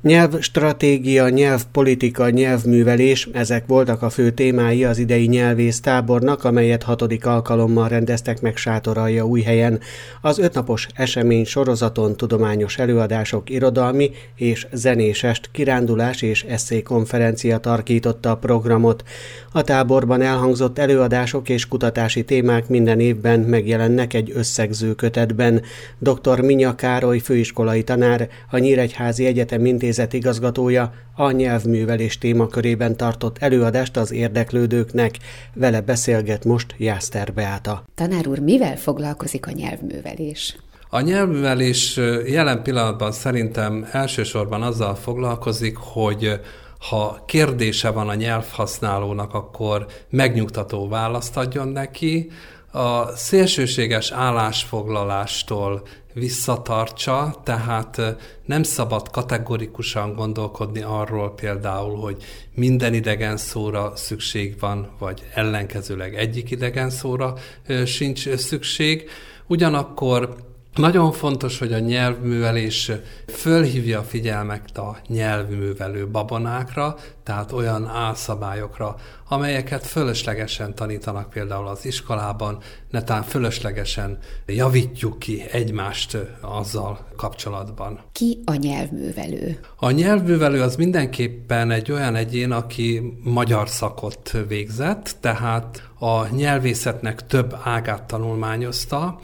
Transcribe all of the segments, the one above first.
Nyelvstratégia, nyelvpolitika, nyelvművelés, ezek voltak a fő témái az idei nyelvész tábornak, amelyet 6. alkalommal rendeztek meg Sátoraljaújhelyen. Az 5 napos esemény sorozaton tudományos előadások, irodalmi és zenés est, kirándulás és esszékonferencia tarkította a programot. A táborban elhangzott előadások és kutatási témák minden évben megjelennek egy összegző kötetben. Dr. Minya Károly főiskolai tanár, a Nyíregyházi Egyetem Intézet igazgatója a nyelvművelés témakörében tartott előadást az érdeklődőknek. Vele beszélget most Jászter Beáta. Tanár úr, mivel foglalkozik a nyelvművelés? A nyelvművelés jelen pillanatban szerintem elsősorban azzal foglalkozik, hogy ha kérdése van a nyelvhasználónak, akkor megnyugtató választ adjon neki, a szélsőséges állásfoglalástól visszatartsa, tehát nem szabad kategorikusan gondolkodni arról például, hogy minden idegen szóra szükség van, vagy ellenkezőleg egyik idegen szóra sincs szükség. Ugyanakkor nagyon fontos, hogy a nyelvművelés fölhívja a figyelmet a nyelvművelő babonákra, tehát olyan álszabályokra, amelyeket fölöslegesen tanítanak például az iskolában, netán fölöslegesen javítjuk ki egymást azzal kapcsolatban. Ki a nyelvművelő? A nyelvművelő az mindenképpen egy olyan egyén, aki magyar szakot végzett, tehát a nyelvészetnek több ágát tanulmányozta.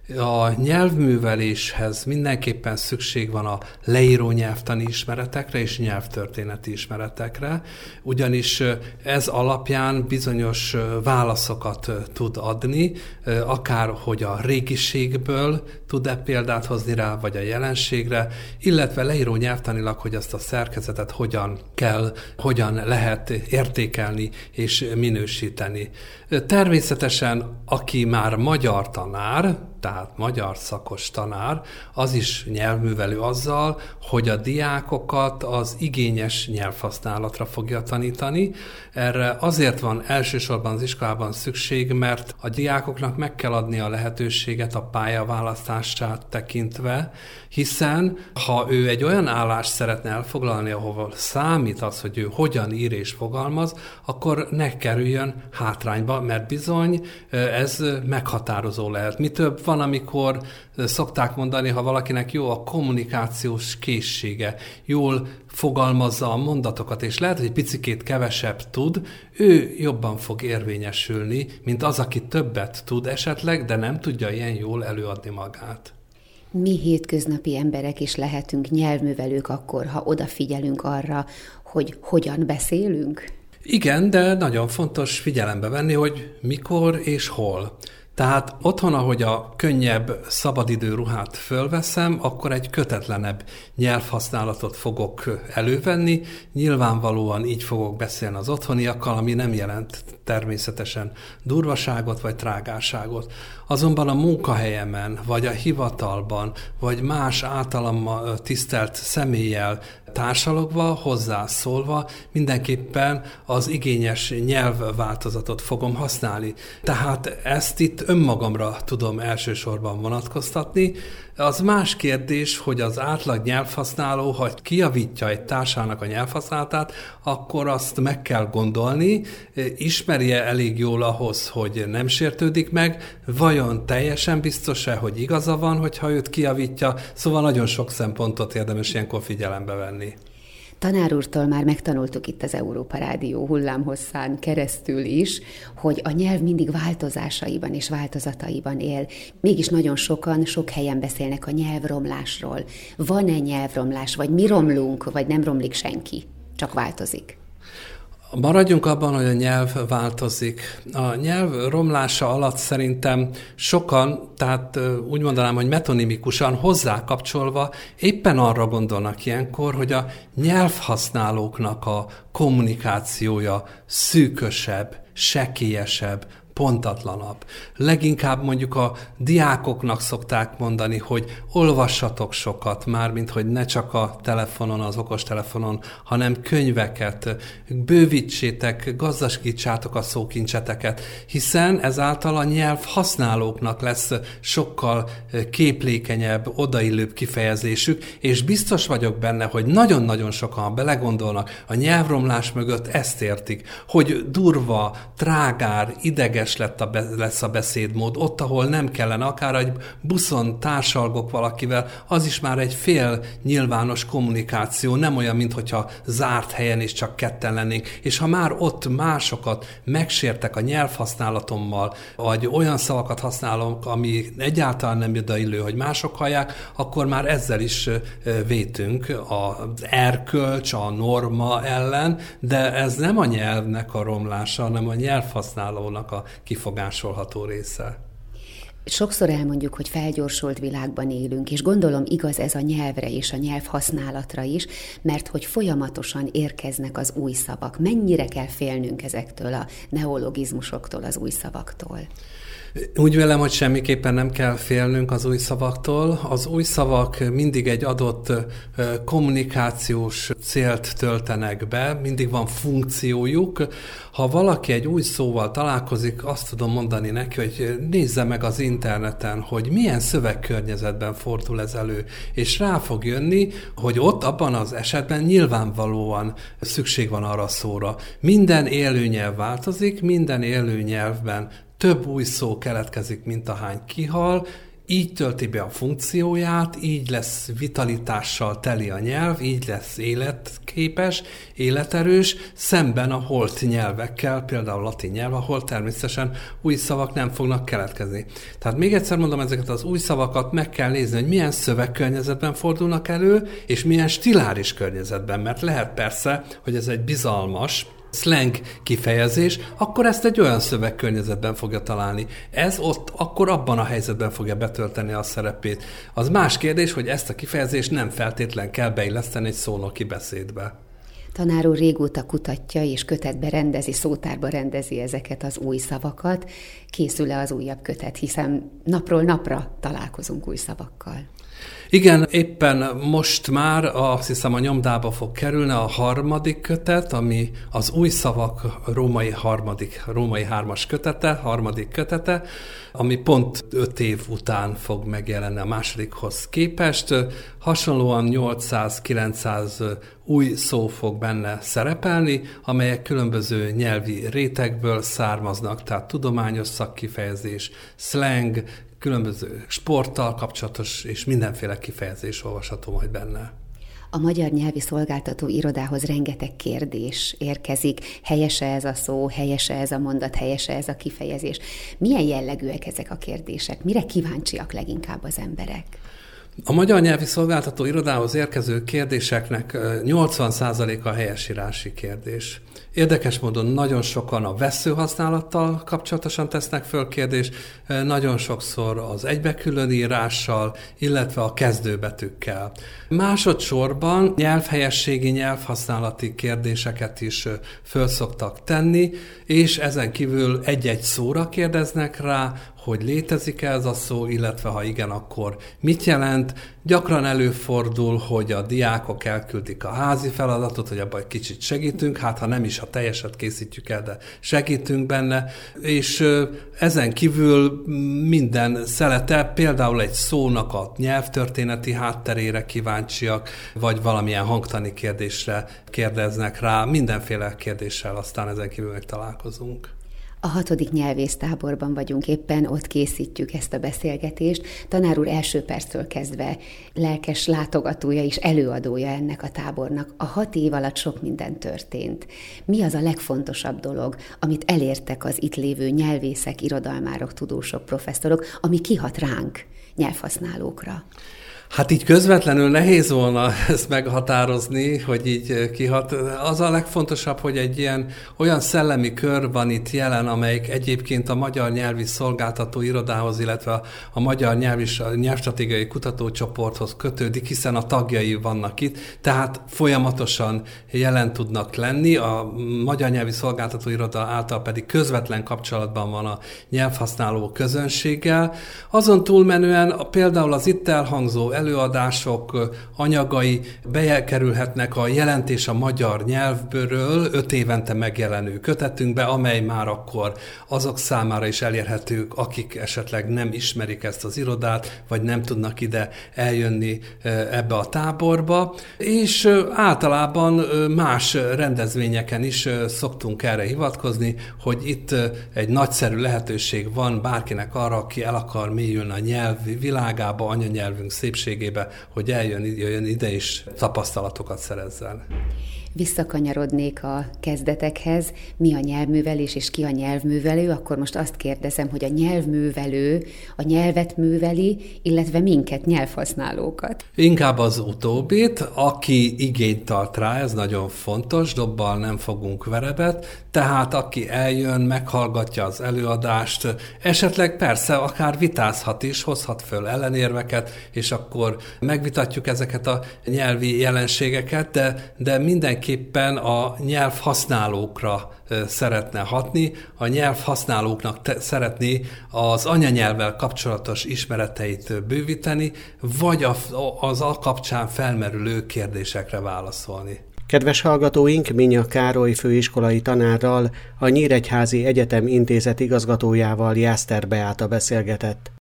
A nyelvműveléshez mindenképpen szükség van a leíró nyelvtani ismeretekre és nyelvtörténeti ismeretekre, ugyanis ez alapján bizonyos válaszokat tud adni, akár hogy a régiségből tud-e példát hozni rá, vagy a jelenségre, illetve leíró nyelvtanilag, hogy azt a szerkezetet hogyan lehet értékelni és minősíteni. Természetesen, aki már magyar tanár, tehát magyar szakos tanár, az is nyelvművelő azzal, hogy a diákokat az igényes nyelvhasználatra fogja tanítani. Erre azért van elsősorban az iskolában szükség, mert a diákoknak meg kell adni a lehetőséget a pályaválasztását tekintve, hiszen ha ő egy olyan állást szeretne elfoglalni, ahol számít az, hogy ő hogyan ír és fogalmaz, akkor ne kerüljön hátrányba, mert bizony ez meghatározó lehet. Mi több, van, amikor szokták mondani, ha valakinek jó a kommunikációs készsége, jól fogalmazza a mondatokat, és lehet, hogy egy picikét kevesebb tud, ő jobban fog érvényesülni, mint az, aki többet tud esetleg, de nem tudja ilyen jól előadni magát. Mi hétköznapi emberek is lehetünk nyelvművelők akkor, ha odafigyelünk arra, hogy hogyan beszélünk? Igen, de nagyon fontos figyelembe venni, hogy mikor és hol. Tehát otthon, ahogy a könnyebb szabadidő ruhát fölveszem, akkor egy kötetlenebb nyelvhasználatot fogok elővenni. Nyilvánvalóan így fogok beszélni az otthoniakkal, ami nem jelent természetesen durvaságot vagy trágárságot. Azonban a munkahelyemen, vagy a hivatalban, vagy más általam tisztelt személlyel társalogva, hozzászólva mindenképpen az igényes nyelvváltozatot fogom használni. Tehát ezt itt önmagamra tudom elsősorban vonatkoztatni. Az más kérdés, hogy az átlag nyelvhasználó, ha kijavítja egy társának a nyelvhasználatát, akkor azt meg kell gondolni, ismerje elég jól ahhoz, hogy nem sértődik meg, vajon teljesen biztos-e, hogy igaza van, hogyha őt kijavítja, szóval nagyon sok szempontot érdemes ilyenkor figyelembe venni. Tanár úrtól már megtanultuk itt az Európa Rádió hullámhosszán keresztül is, hogy a nyelv mindig változásaiban és változataiban él. Mégis nagyon sokan, sok helyen beszélnek a nyelvromlásról. Van-e nyelvromlás, vagy mi romlunk, vagy nem romlik senki? Csak változik. Maradjunk abban, hogy a nyelv változik. A nyelv romlása alatt szerintem sokan, tehát úgy mondanám, hogy metonimikusan hozzá kapcsolva éppen arra gondolnak ilyenkor, hogy a nyelvhasználóknak a kommunikációja szűkösebb, sekélyesebb, pontatlanabb. Leginkább mondjuk a diákoknak szokták mondani, hogy olvassatok sokat, mármint hogy ne csak a telefonon, az okostelefonon, hanem könyveket, bővítsétek, gazdagítsátok a szókincseteket, hiszen ezáltal a nyelv használóknak lesz sokkal képlékenyebb, odaillőbb kifejezésük, és biztos vagyok benne, hogy nagyon-nagyon sokan belegondolnak, a nyelvromlás mögött ezt értik, hogy durva, trágár, ideges lesz a beszédmód, ott, ahol nem kellene, akár egy buszon társalgok valakivel, az is már egy fél nyilvános kommunikáció, nem olyan, mintha zárt helyen is csak ketten lennénk, és ha már ott másokat megsértek a nyelvhasználatommal, vagy olyan szavakat használok, ami egyáltalán nem odaillő, hogy mások hallják, akkor már ezzel is vétünk az erkölcs, a norma ellen, de ez nem a nyelvnek a romlása, hanem a nyelvhasználónak a kifogásolható része. Sokszor elmondjuk, hogy felgyorsult világban élünk, és gondolom igaz ez a nyelvre és a nyelvhasználatra is, mert hogy folyamatosan érkeznek az új szavak. Mennyire kell félnünk ezektől a neologizmusoktól, az új szavaktól? Úgy vélem, hogy semmiképpen nem kell félnünk az új szavaktól. Az új szavak mindig egy adott kommunikációs célt töltenek be, mindig van funkciójuk. Ha valaki egy új szóval találkozik, azt tudom mondani neki, hogy nézze meg az interneten, hogy milyen szövegkörnyezetben fordul ez elő, és rá fog jönni, hogy ott abban az esetben nyilvánvalóan szükség van arra a szóra. Minden élő nyelv változik, minden élő nyelvben több új szó keletkezik, mint ahány kihal, így tölti be a funkcióját, így lesz vitalitással teli a nyelv, így lesz életképes, életerős, szemben a holt nyelvekkel, például a latin nyelv, ahol természetesen új szavak nem fognak keletkezni. Tehát még egyszer mondom, ezeket az új szavakat meg kell nézni, hogy milyen szövegkörnyezetben fordulnak elő, és milyen stiláris környezetben, mert lehet persze, hogy ez egy bizalmas, slang kifejezés, akkor ezt egy olyan szövegkörnyezetben fogja találni. Ez ott, akkor abban a helyzetben fogja betölteni a szerepét. Az más kérdés, hogy ezt a kifejezést nem feltétlen kell beilleszteni egy szónoki beszédbe. Tanár úr régóta kutatja és kötetbe rendezi, szótárba rendezi ezeket az új szavakat. Készül-e az újabb kötet, hiszen napról napra találkozunk új szavakkal? Igen, éppen most már azt hiszem a nyomdába fog kerülni a harmadik kötet, ami az új szavak római 3-as kötete, harmadik kötete, ami pont 5 év után fog megjelenni a másodikhoz képest. Hasonlóan 800-900 új szó fog benne szerepelni, amelyek különböző nyelvi rétegből származnak, tehát tudományos szakkifejezés, slang, különböző sporttal kapcsolatos és mindenféle kifejezés olvasható majd benne. A Magyar Nyelvi Szolgáltató Irodához rengeteg kérdés érkezik. Helyese ez a szó, helyese ez a mondat, helyese ez a kifejezés. Milyen jellegűek ezek a kérdések? Mire kíváncsiak leginkább az emberek? A Magyar Nyelvi Szolgáltató Irodához érkező kérdéseknek 80%-a helyesírási kérdés. Érdekes módon nagyon sokan a vesszőhasználattal kapcsolatosan tesznek föl kérdést, nagyon sokszor az egybekülönírással, illetve a kezdőbetűkkel. Másodszorban nyelvhelyességi, nyelvhasználati kérdéseket is föl szoktak tenni, és ezen kívül egy-egy szóra kérdeznek rá, hogy létezik-e ez a szó, illetve ha igen, akkor mit jelent. Gyakran előfordul, hogy a diákok elküldik a házi feladatot, hogy abban egy kicsit segítünk, hát ha nem is a teljeset készítjük el, de segítünk benne, és ezen kívül minden szelete, például egy szónak a nyelvtörténeti hátterére kíváncsiak, vagy valamilyen hangtani kérdésre kérdeznek rá, mindenféle kérdéssel aztán ezen kívül megtalálkozunk. A 6. nyelvésztáborban vagyunk éppen, ott készítjük ezt a beszélgetést. Tanár úr első perctől kezdve lelkes látogatója és előadója ennek a tábornak. A 6 év alatt sok minden történt. Mi az a legfontosabb dolog, amit elértek az itt lévő nyelvészek, irodalmárok, tudósok, professzorok, ami kihat ránk, nyelvhasználókra? Hát így közvetlenül nehéz volna ezt meghatározni, hogy így kihat. Az a legfontosabb, hogy egy olyan szellemi kör van itt jelen, amelyik egyébként a Magyar Nyelvi Szolgáltató Irodához, illetve a Magyar Nyelvstratégiai Kutatócsoporthoz kötődik, hiszen a tagjai vannak itt, tehát folyamatosan jelen tudnak lenni. A Magyar Nyelvi Szolgáltató Iroda által pedig közvetlen kapcsolatban van a nyelvhasználó közönséggel. Azon túlmenően például az itt elhangzó előadások anyagai bekerülhetnek a Jelentés a magyar nyelvből 5 évente megjelenő kötetünkbe, amely már akkor azok számára is elérhetők, akik esetleg nem ismerik ezt az irodát, vagy nem tudnak ide eljönni ebbe a táborba, és általában más rendezvényeken is szoktunk erre hivatkozni, hogy itt egy nagyszerű lehetőség van bárkinek arra, aki el akar mélyülni a nyelv világába, anyanyelvünk szépségébe, hogy jöjjön ide és tapasztalatokat szerezzen. Visszakanyarodnék a kezdetekhez, mi a nyelvművelés és ki a nyelvművelő, akkor most azt kérdezem, hogy a nyelvművelő a nyelvet műveli, illetve minket, nyelvhasználókat. Inkább az utóbbit, aki igényt tart rá, ez nagyon fontos, dobbal nem fogunk verebet, tehát aki eljön, meghallgatja az előadást, esetleg persze akár vitázhat is, hozhat föl ellenérveket, és akkor megvitatjuk ezeket a nyelvi jelenségeket, de mindenképpen a nyelvhasználókra szeretne hatni, a nyelvhasználóknak szeretné az anyanyelvvel kapcsolatos ismereteit bővíteni, vagy az a kapcsán felmerülő kérdésekre válaszolni. Kedves hallgatóink, Minya Károly főiskolai tanárral, a Nyíregyházi Egyetem Intézet igazgatójával, Jászter Beáta beszélgetett.